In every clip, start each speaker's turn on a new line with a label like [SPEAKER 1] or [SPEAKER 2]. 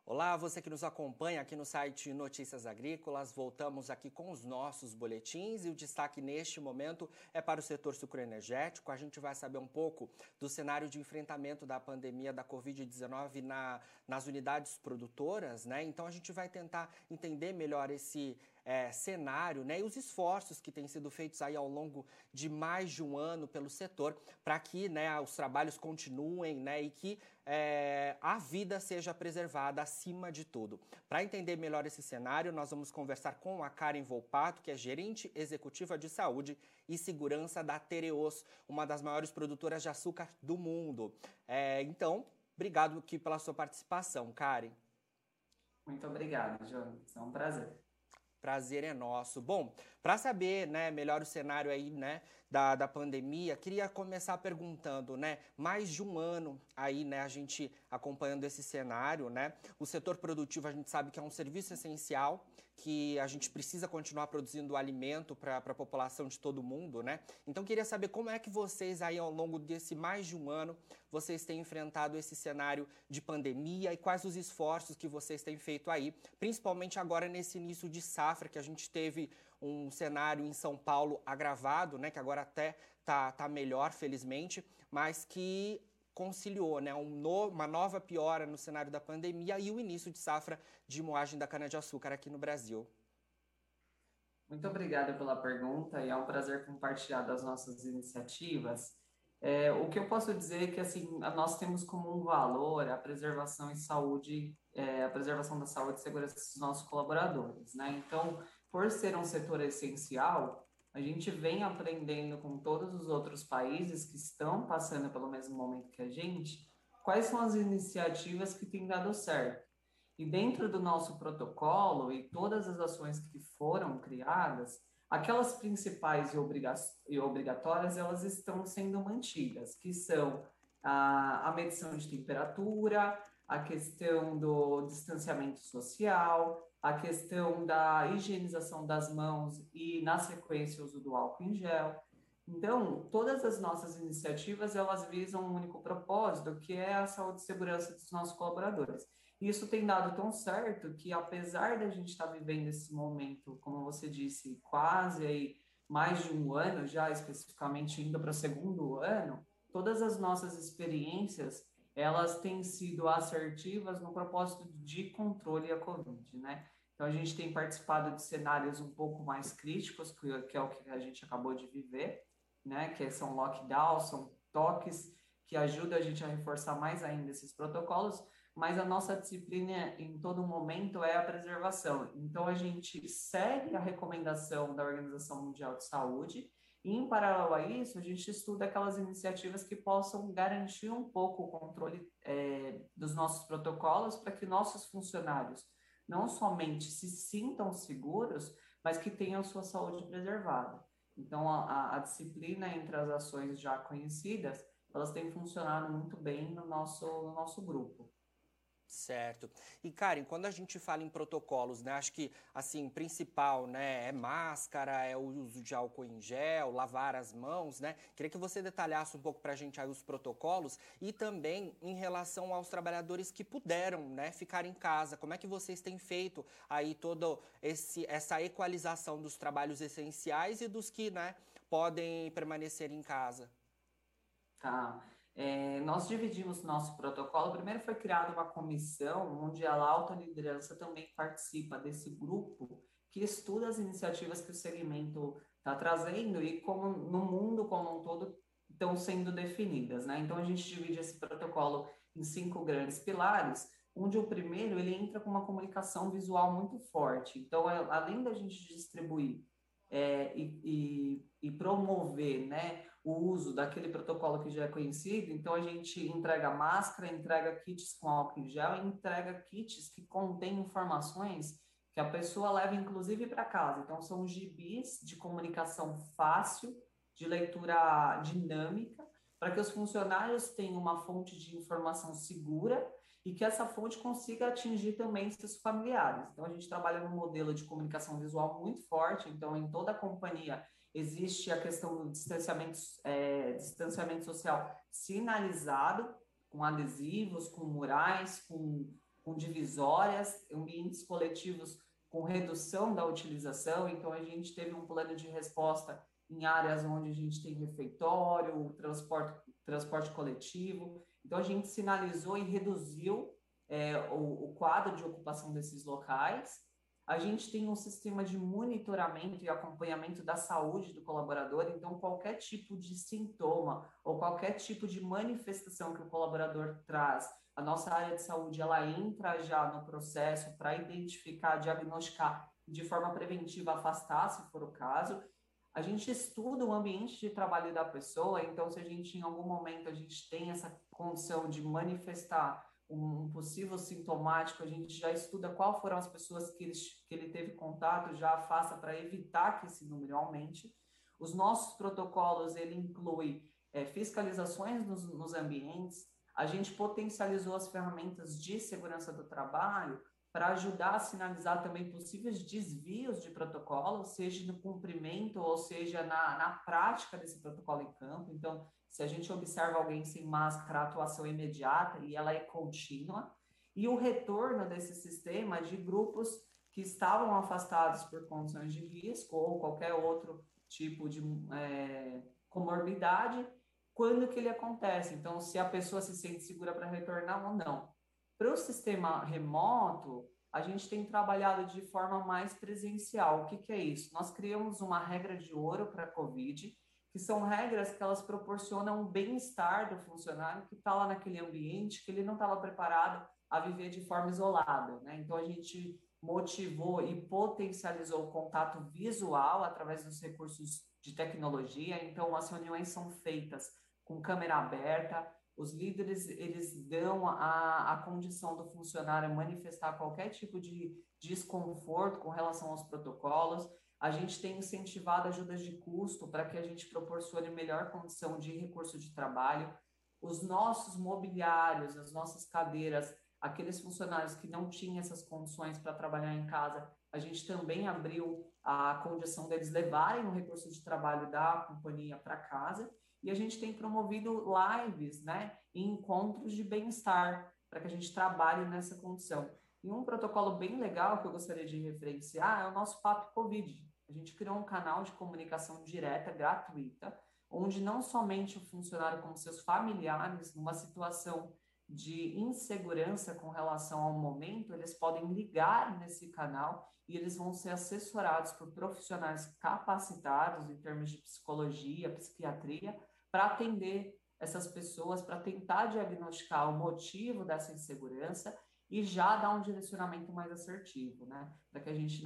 [SPEAKER 1] Olá, você que nos acompanha aqui no site Notícias Agrícolas. Voltamos aqui com os nossos boletins e o destaque neste momento é para o setor sucroenergético. A gente vai saber um pouco do cenário de enfrentamento da pandemia da Covid-19 nas unidades produtoras, né? Então a gente vai tentar entender melhor esse cenário, né, e os esforços que têm sido feitos aí ao longo de mais de um ano pelo setor para que, né, os trabalhos continuem, né, e que a vida seja preservada acima de tudo. Para entender melhor esse cenário, nós vamos conversar com a Karen Volpato, que é gerente executiva de saúde e segurança da Tereos, uma das maiores produtoras de açúcar do mundo. Então, obrigado aqui pela sua participação, Karen.
[SPEAKER 2] Muito obrigado, Jonas. É um prazer.
[SPEAKER 1] Prazer é nosso. Bom, para saber, né, melhor o cenário aí, né, da pandemia, queria começar perguntando, né, mais de um ano aí, né, a gente acompanhando esse cenário, né, o setor produtivo a gente sabe que é um serviço essencial, que a gente precisa continuar produzindo alimento para a população de todo mundo, né, então queria saber como é que vocês aí ao longo desse mais de um ano, vocês têm enfrentado esse cenário de pandemia e quais os esforços que vocês têm feito aí, principalmente agora nesse início de safra, que a gente teve um cenário em São Paulo agravado, né, que agora até tá melhor, felizmente, mas que conciliou, né, uma nova piora no cenário da pandemia e o início de safra de moagem da cana-de-açúcar aqui no Brasil.
[SPEAKER 2] Muito obrigado pela pergunta e é um prazer compartilhar das nossas iniciativas. O que eu posso dizer é que assim nós temos como um valor a preservação e saúde, a preservação da saúde e segurança dos nossos colaboradores, né? Então, por ser um setor essencial, a gente vem aprendendo com todos os outros países que estão passando pelo mesmo momento que a gente, quais são as iniciativas que têm dado certo. E dentro do nosso protocolo e todas as ações que foram criadas, aquelas principais e obrigatórias, elas estão sendo mantidas, que são a medição de temperatura, a questão do distanciamento social, a questão da higienização das mãos e, na sequência, o uso do álcool em gel. Então, todas as nossas iniciativas, elas visam um único propósito, que é a saúde e segurança dos nossos colaboradores. E isso tem dado tão certo que, apesar da gente estar vivendo esse momento, como você disse, quase aí mais de um ano, já especificamente indo para o segundo ano, todas as nossas experiências, elas têm sido assertivas no propósito de controle à Covid, né? Então, a gente tem participado de cenários um pouco mais críticos, que é o que a gente acabou de viver, né? Que são lockdowns, são toques que ajudam a gente a reforçar mais ainda esses protocolos, mas a nossa disciplina em todo momento é a preservação. Então, a gente segue a recomendação da Organização Mundial de Saúde e, em paralelo a isso, a gente estuda aquelas iniciativas que possam garantir um pouco o controle dos nossos protocolos para que nossos funcionários não somente se sintam seguros, mas que tenham sua saúde preservada. Então, a disciplina entre as ações já conhecidas, elas têm funcionado muito bem no nosso grupo.
[SPEAKER 1] Certo. E, Karen, quando a gente fala em protocolos, né, acho que, assim, principal, né, é máscara, é o uso de álcool em gel, lavar as mãos, né? Queria que você detalhasse um pouco para a gente aí os protocolos e também em relação aos trabalhadores que puderam, né, ficar em casa. Como é que vocês têm feito aí toda essa equalização dos trabalhos essenciais e dos que, né, podem permanecer em casa?
[SPEAKER 2] Tá. Nós dividimos nosso protocolo. Primeiro foi criada uma comissão onde a alta liderança também participa desse grupo que estuda as iniciativas que o segmento está trazendo e como no mundo como um todo estão sendo definidas, né? Então a gente divide esse protocolo em 5 grandes pilares, onde o primeiro ele entra com uma comunicação visual muito forte. Então, além da gente distribuir e promover, né, o uso daquele protocolo que já é conhecido, então a gente entrega máscara, entrega kits com álcool em gel, e entrega kits que contêm informações que a pessoa leva inclusive para casa. Então são gibis de comunicação fácil, de leitura dinâmica, para que os funcionários tenham uma fonte de informação segura e que essa fonte consiga atingir também seus familiares. Então, a gente trabalha num modelo de comunicação visual muito forte, então, em toda a companhia existe a questão do distanciamento social sinalizado, com adesivos, com murais, com com divisórias, ambientes coletivos com redução da utilização. Então, a gente teve um plano de resposta em áreas onde a gente tem refeitório, transporte coletivo. Então, a gente sinalizou e reduziu o quadro de ocupação desses locais. A gente tem um sistema de monitoramento e acompanhamento da saúde do colaborador, então qualquer tipo de sintoma ou qualquer tipo de manifestação que o colaborador traz, a nossa área de saúde ela entra já no processo para identificar, diagnosticar de forma preventiva, afastar, se for o caso. A gente estuda o ambiente de trabalho da pessoa, então se a gente em algum momento a gente tem essa condição de manifestar um possível sintomático, a gente já estuda qual foram as pessoas que ele teve contato, já afasta para evitar que esse número aumente. Os nossos protocolos, ele inclui fiscalizações nos ambientes, a gente potencializou as ferramentas de segurança do trabalho para ajudar a sinalizar também possíveis desvios de protocolo, seja no cumprimento ou seja na prática desse protocolo em campo. Então, se a gente observa alguém sem máscara, a atuação é imediata e ela é contínua. E o retorno desse sistema de grupos que estavam afastados por condições de risco ou qualquer outro tipo de comorbidade, quando que ele acontece. Então, se a pessoa se sente segura para retornar ou não. Para o sistema remoto, a gente tem trabalhado de forma mais presencial. O que, que é isso? Nós criamos uma regra de ouro para a COVID, que são regras que elas proporcionam o bem-estar do funcionário que está lá naquele ambiente, que ele não estava preparado a viver de forma isolada, né? Então, a gente motivou e potencializou o contato visual através dos recursos de tecnologia. Então, as reuniões são feitas com câmera aberta, os líderes, eles dão a condição do funcionário manifestar qualquer tipo de desconforto com relação aos protocolos. A gente tem incentivado ajudas de custo para que a gente proporcione melhor condição de recurso de trabalho. Os nossos mobiliários, as nossas cadeiras, aqueles funcionários que não tinham essas condições para trabalhar em casa, a gente também abriu a condição deles levarem o recurso de trabalho da companhia para casa. E a gente tem promovido lives, né, e encontros de bem-estar, para que a gente trabalhe nessa condição. E um protocolo bem legal que eu gostaria de referenciar é o nosso Papo Covid. A gente criou um canal de comunicação direta, gratuita, onde não somente o funcionário como seus familiares, numa situação de insegurança com relação ao momento, eles podem ligar nesse canal e eles vão ser assessorados por profissionais capacitados em termos de psicologia, psiquiatria, para atender essas pessoas, para tentar diagnosticar o motivo dessa insegurança e já dar um direcionamento mais assertivo, né? Para que a gente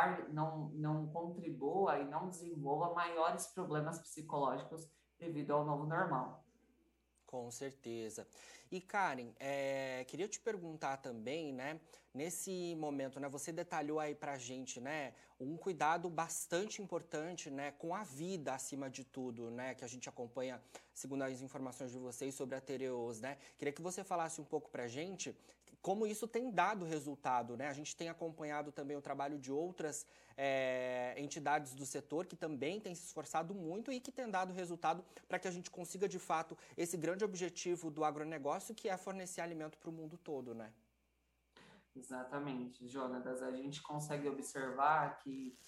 [SPEAKER 2] não contribua e não desenvolva maiores problemas psicológicos devido ao novo normal.
[SPEAKER 1] Com certeza. E Karen, queria te perguntar também, né? Nesse momento, né? Você detalhou aí pra gente, né? Um cuidado bastante importante, né? Com a vida acima de tudo, né? Que a gente acompanha, segundo as informações de vocês, sobre a Tereos, né? Queria que você falasse um pouco pra gente como isso tem dado resultado, né? A gente tem acompanhado também o trabalho de outras entidades do setor que também têm se esforçado muito e que têm dado resultado para que a gente consiga, de fato, esse grande objetivo do agronegócio, que é fornecer alimento para o mundo todo, né?
[SPEAKER 2] Exatamente, Jonatas. A gente consegue observar que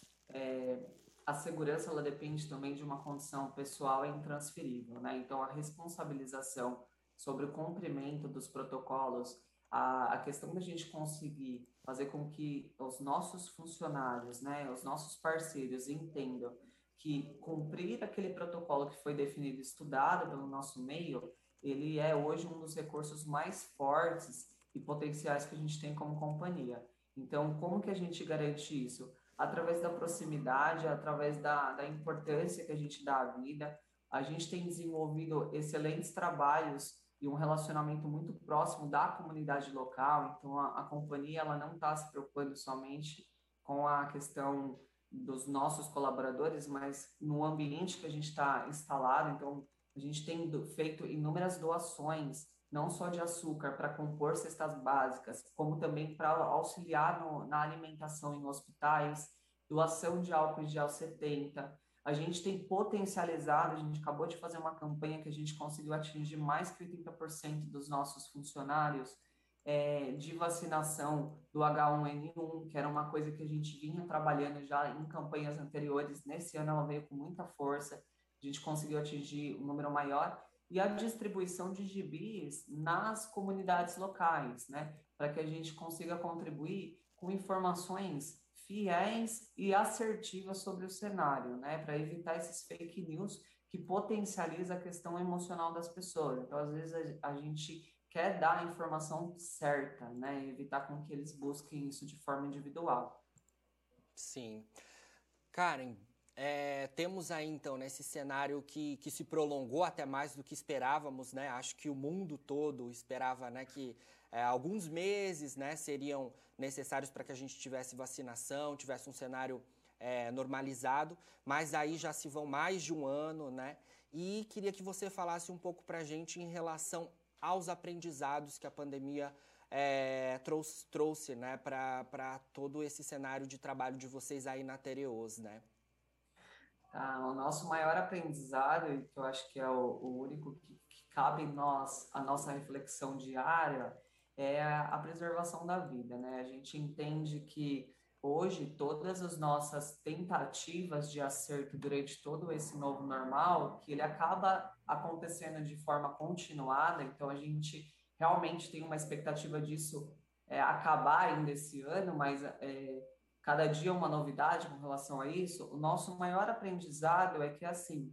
[SPEAKER 2] a segurança ela depende também de uma condição pessoal intransferível, né? Então, a responsabilização sobre o cumprimento dos protocolos, a questão da gente conseguir fazer com que os nossos funcionários, né, os nossos parceiros entendam que cumprir aquele protocolo que foi definido e estudado pelo nosso meio, ele é hoje um dos recursos mais fortes e potenciais que a gente tem como companhia. Então, como que a gente garante isso? Através da proximidade, através da importância que a gente dá à vida. A gente tem desenvolvido excelentes trabalhos e um relacionamento muito próximo da comunidade local. Então, a companhia ela não está se preocupando somente com a questão dos nossos colaboradores, mas no ambiente que a gente está instalado. Então, a gente tem feito inúmeras doações, não só de açúcar para compor cestas básicas, como também para auxiliar na alimentação em hospitais, doação de álcool gel 70. A gente tem potencializado, a gente acabou de fazer uma campanha que a gente conseguiu atingir mais que 80% dos nossos funcionários de vacinação do H1N1, que era uma coisa que a gente vinha trabalhando já em campanhas anteriores. Nesse ano ela veio com muita força, a gente conseguiu atingir um número maior, e a distribuição de gibis nas comunidades locais, né, para que a gente consiga contribuir com informações fiéis e assertivas sobre o cenário, né, para evitar esses fake news que potencializa a questão emocional das pessoas. Então, às vezes, a gente quer dar a informação certa, né? E evitar com que eles busquem isso de forma individual.
[SPEAKER 1] Sim. Karen, temos aí então nesse cenário que se prolongou até mais do que esperávamos, né? Acho que o mundo todo esperava, né, que alguns meses, né, seriam necessários para que a gente tivesse vacinação, tivesse um cenário normalizado, mas aí já se vão mais de um ano, né? E queria que você falasse um pouco para a gente em relação aos aprendizados que a pandemia trouxe, né, para todo esse cenário de trabalho de vocês aí na Tereos, né?
[SPEAKER 2] Tá? O nosso maior aprendizado, e que eu acho que é o único que cabe em nós, a nossa reflexão diária, é a preservação da vida, né? A gente entende que hoje todas as nossas tentativas de acerto durante todo esse novo normal, que ele acaba acontecendo de forma continuada, então a gente realmente tem uma expectativa disso acabar ainda esse ano, mas cada dia uma novidade com relação a isso. O nosso maior aprendizado é que, assim,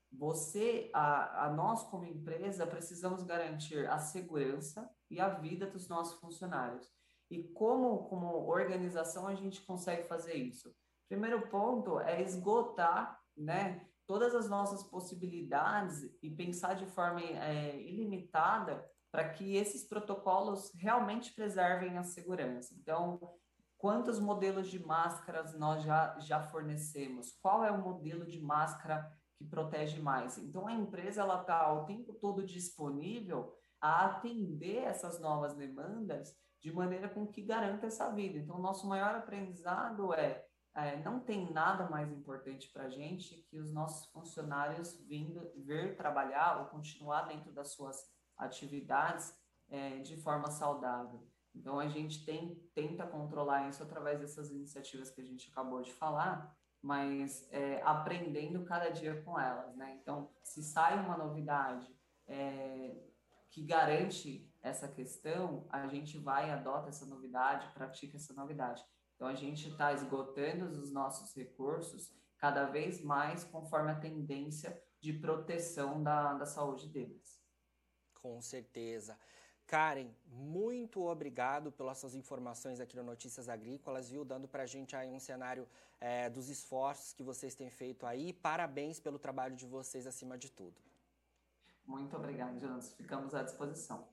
[SPEAKER 2] nós como empresa, precisamos garantir a segurança e a vida dos nossos funcionários. E como organização, a gente consegue fazer isso? Primeiro ponto é esgotar, né, todas as nossas possibilidades e pensar de forma ilimitada para que esses protocolos realmente preservem a segurança. Então, quantos modelos de máscaras nós já fornecemos? Qual é o modelo de máscara que protege mais? Então, a empresa ela está o tempo todo disponível a atender essas novas demandas de maneira com que garanta essa vida. Então, nosso maior aprendizado não tem nada mais importante para a gente que os nossos funcionários vir trabalhar ou continuar dentro das suas atividades de forma saudável. Então, a gente tenta controlar isso através dessas iniciativas que a gente acabou de falar, mas aprendendo cada dia com elas, né? Então, se sai uma novidade que garante essa questão, a gente vai, adota essa novidade, pratica essa novidade. Então, a gente está esgotando os nossos recursos cada vez mais conforme a tendência de proteção da saúde deles.
[SPEAKER 1] Com certeza. Karen, muito obrigado pelas suas informações aqui no Notícias Agrícolas, viu? Dando pra gente aí um cenário dos esforços que vocês têm feito aí. Parabéns pelo trabalho de vocês acima de tudo.
[SPEAKER 2] Muito obrigado, Jonas. Ficamos à disposição.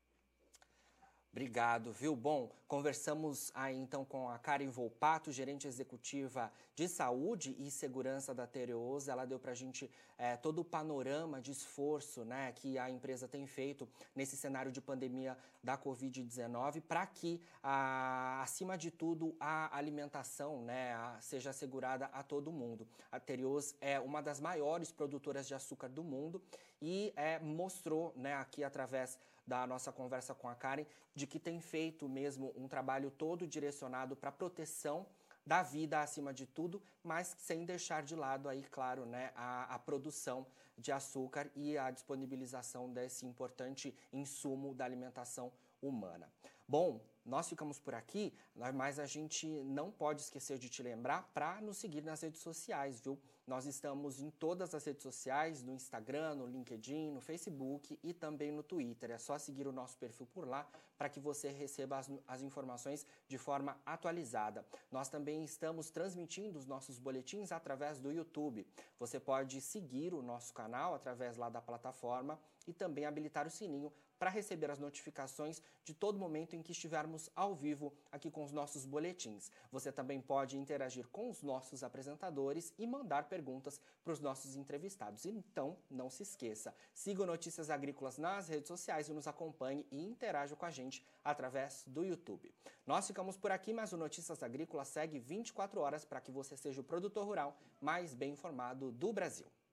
[SPEAKER 1] Obrigado, viu? Bom, conversamos aí então com a Karen Volpato, gerente executiva de saúde e segurança da Tereos. Ela deu para a gente todo o panorama de esforço, né, que a empresa tem feito nesse cenário de pandemia da Covid-19 para que, acima de tudo, a alimentação, né, seja assegurada a todo mundo. A Tereos é uma das maiores produtoras de açúcar do mundo e mostrou, né, aqui através da nossa conversa com a Karen, de que tem feito mesmo um trabalho todo direcionado para a proteção da vida acima de tudo, mas sem deixar de lado aí, claro, né, a produção de açúcar e a disponibilização desse importante insumo da alimentação humana. Bom, nós ficamos por aqui, mas a gente não pode esquecer de te lembrar para nos seguir nas redes sociais, viu? Nós estamos em todas as redes sociais, no Instagram, no LinkedIn, no Facebook e também no Twitter. É só seguir o nosso perfil por lá para que você receba as informações de forma atualizada. Nós também estamos transmitindo os nossos boletins através do YouTube. Você pode seguir o nosso canal através lá da plataforma e também habilitar o sininho para receber as notificações de todo momento em que estivermos ao vivo aqui com os nossos boletins. Você também pode interagir com os nossos apresentadores e mandar perguntas para os nossos entrevistados. Então, não se esqueça, siga o Notícias Agrícolas nas redes sociais e nos acompanhe e interaja com a gente através do YouTube. Nós ficamos por aqui, mas o Notícias Agrícolas segue 24 horas para que você seja o produtor rural mais bem informado do Brasil.